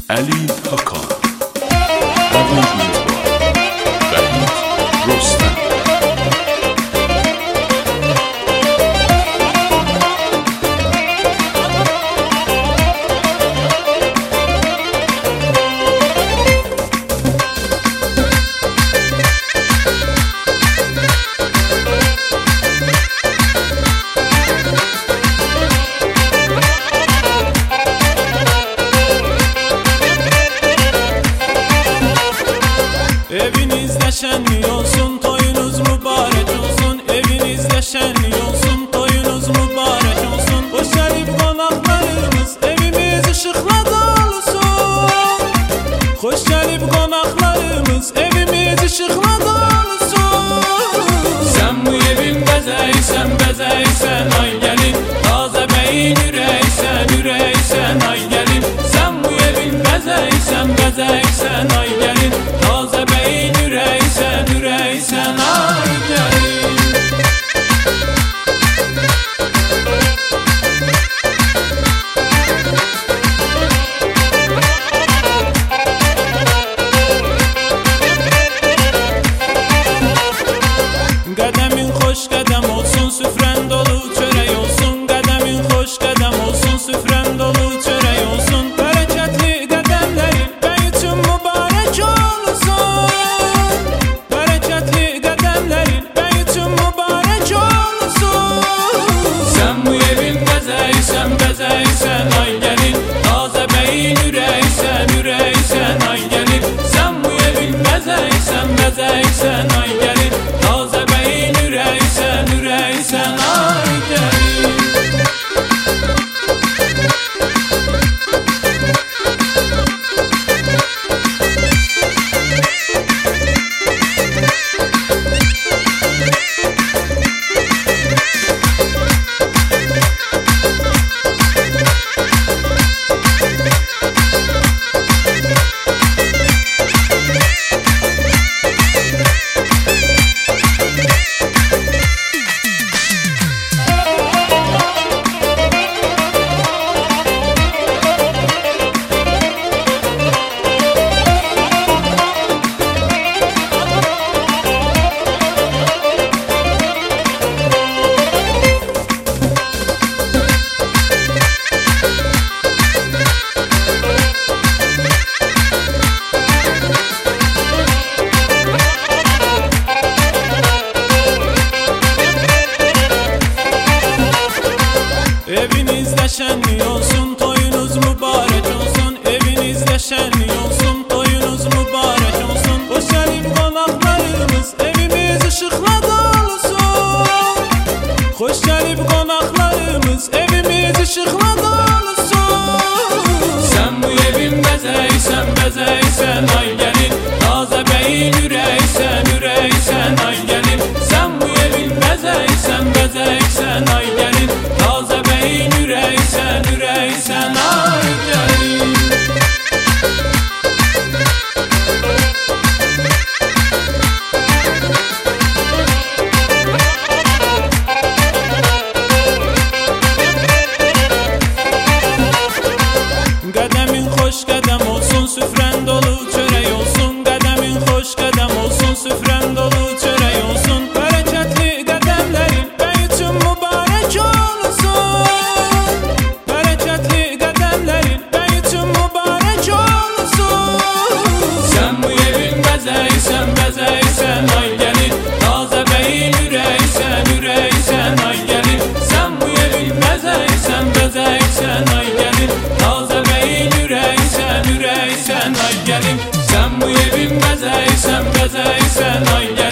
علی حکام، امیدوار وحید رستم. Evinizde şenli olsun, toyunuz mübarek olsun. Evinizde şenli olsun, toyunuz mübarek olsun. Hoş gelip konaklarımız, evimiz ışıkla dolusun. Hoş gelip konaklarımız, evimiz ışıkla dolusun. Sen bu evin bezeysen, bezeysen ay gelin. Taze beyin üreysen, üreysen ay gelin. Sen bu evin bezeysen, bezeysen ay gelin. Taze beyin üreysen, üreysen ay gelin. Qədemin xoş qədəm olsun, süfrən dolu çörək olsun. Qədemin xoş qədəm olsun, süfrən dolu çörək olsun. Bərəkətli qədəmlərin bəy üçün mübarək olsun. Bərəkətli qədəmlərin bəy üçün mübarək olsun. Sən bu evin bəzəysən, bəzəysən ay gəlin. Taze beyin ürəysən, ürəysən ay gəlin. Sən bu evin bəzəysən, bəzəysən ay gəlin. Taze beyin ürəysən, ürəysən ay gəlin. Evinizde şenli olsun, toyunuz mübarek olsun. Evinizde şenli olsun, toyunuz mübarek olsun. Hoş gelip konaklarımız, evimiz ışıkla dolusun. Hoş gelip konaklarımız, evimiz ışıkla dolusun. Sen bu evin bezeysen, bezeysen ay gelin. Taze beyin üreysen, üreysen ay gelin. Sen bu evin bezeysen, bezeysen ay gelin. Taze beyin üreysen, üreysen ay gelin. Qədemin xoş qədəm olsun, süfrən dolu çörək olsun. Qədemin xoş qədəm olsun, süfrən dolu çörək olsun. Bərəkətli qədəmlərin bəy üçün mübarək olsun. Bərəkətli qədəmlərin bəy üçün mübarək olsun. Sən bu evin bəzəysən, bəzəysən ay gəlin. Taze beyin ürəysən, ürəysən ay gəlin. Sən bu evin bəzəysən, bəzəysən ay gəlin. Taze beyin ürəysən, ürəysən ay gəlin. Sən bu evin bəzəysən, bəzəysən ay gəlin.